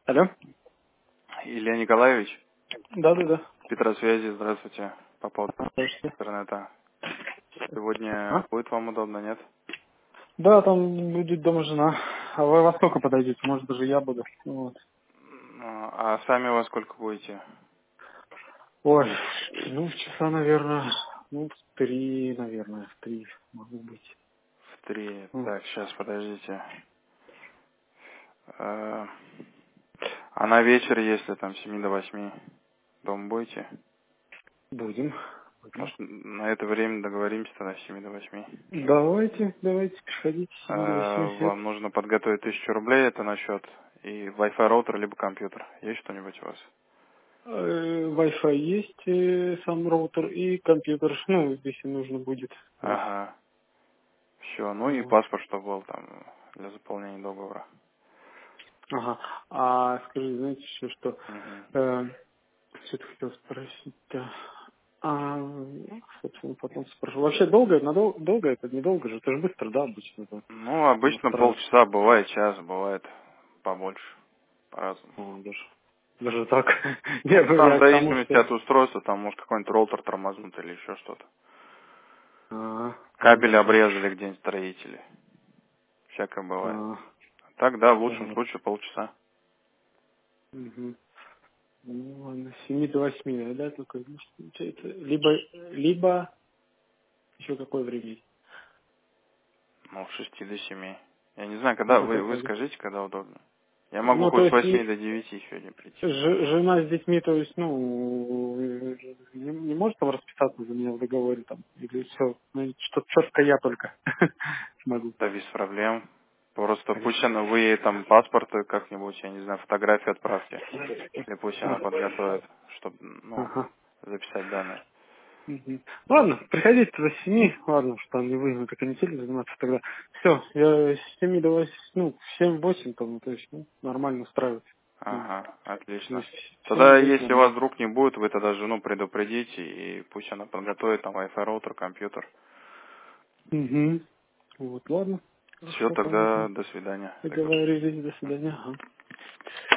Алло? Илья Николаевич, Да. Петросвязи, здравствуйте, по поводу Здравствуйте. интернета. Сегодня А? будет вам удобно, нет? Да, там будет дома жена. А вы во сколько подойдете? Может, даже я буду. Вот. А сами во сколько будете? Ой, ну, в часа, наверное, ну, в 3, наверное, в 3 могу быть. В 3. Ну, Так, сейчас, подождите. А на вечер, если там с 7 до 8 дома будете? будем. Будем. Может, на это время договоримся тогда с 7 до 8. Давайте, приходите с 7 до 8. Вам нужно подготовить 1000 рублей, это на счет. И Wi-Fi роутер, либо компьютер. Есть что-нибудь у вас? Wi-Fi есть, сам роутер и компьютер. Ну, если нужно будет. Вот. Ага. Все, ну и Вот. паспорт, чтобы был там для заполнения договора. Ага. А скажи, знаете еще что? Мгм. Что-то хотел спросить-то. А, собственно, потом спрошу. Вообще долго, долго это, недолго же, это же быстро, да, обычно это Ну, обычно настраивать. полчаса, бывает час, бывает побольше, по-разному. О, даже так. Ну, там Я в к тому, зависимости что... от устройства, там может какой-нибудь роутер тормознут или еще что-то. Кабель Понятно. обрезали где-нибудь строители. Всякое бывает. А, Так, да, в лучшем понятно. случае полчаса. Мгм. Ну, ладно, с 7 до 8, да, только, значит, получается, либо еще какое время есть? Ну, с 6 до 7. Я не знаю, когда, До вы такого. скажите, когда удобно. Я могу Ну, то хоть с есть, 8 до 9 сегодня прийти. жена с детьми, то есть, ну, не может там расписаться за меня в договоре там, или все, ну, что четко я только смогу. Да, без проблем. Просто Конечно. пусть она, вы ей там паспорт как-нибудь, я не знаю, фотографию отправьте. Или пусть она подготовит, чтобы, ну, Ага. записать данные. Мгм. Ладно, приходите до 7, ладно, что там не будем этой канителью заниматься тогда. Все, я с 7 до 8, ну, в 7-8 там, ну, то есть, ну, нормально устраивать. Ну, Ага, отлично. если в 7 Тогда, будет если у вас нормально. вдруг не будет, вы тогда жену предупредите, и пусть она подготовит там Wi-Fi роутер, компьютер. Угу. Вот, ладно. Все, Хорошо, тогда понятно. до свидания. Договорились. Договорились, до свидания. Ага.